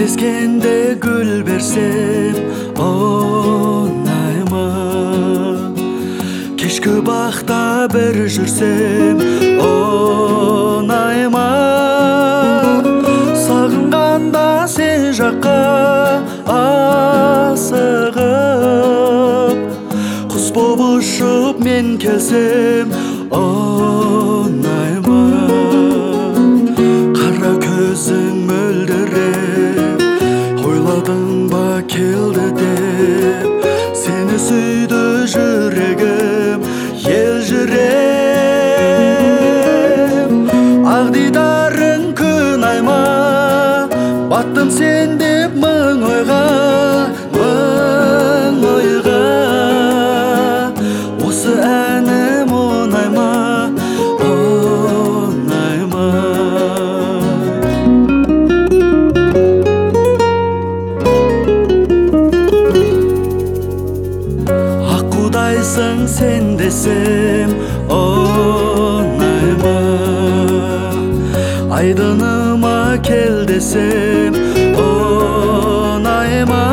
Кездескенде гүл берсем оңайма, кешкі бақта бір жүрсем оңайма. Сағынғанда сен жаққа асығып, құс боп ұшып мен келсем оңайма. Қара көзің мөлдіреп, ойладың ба келді деп, сені сүйді жүрегім елжіреп. Ақ дидарың күн айма, баттым сен деп мың ойға, мың ойға. Осы әнім оңайма, оңайма. Аққудайсың сен десем оңайма, айдыныма кел десем оңайма.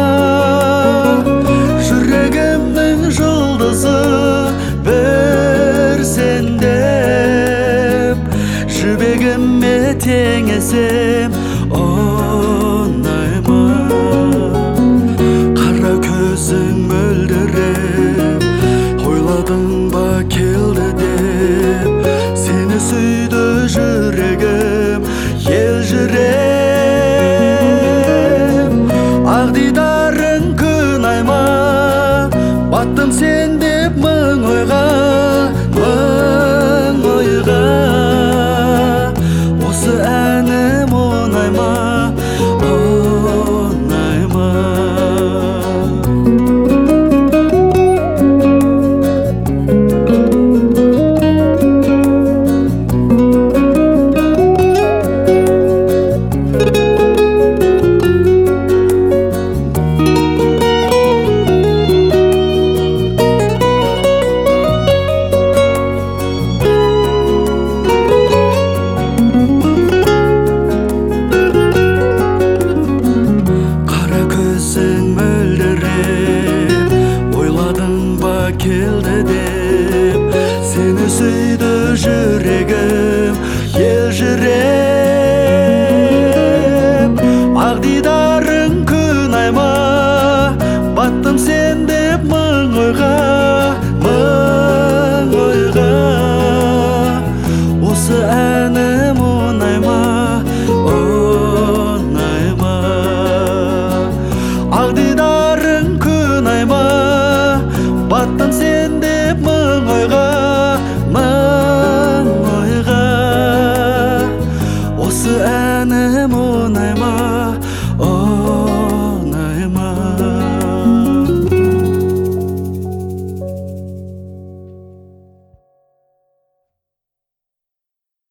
Жүрегімнің жұлдызы бір сен деп, жібегіме теңесем оңайма. Қара көзің мөлдіреп, ойладың ба келді деп, сені сүйді жүрегім елжіреп. Ақ дидарың күн айма, баттым сен деп мың ойға, мың ойға. Осы әнім оңайма, оңайма. Келді деп, сені сүйді жүрегім елжіреп.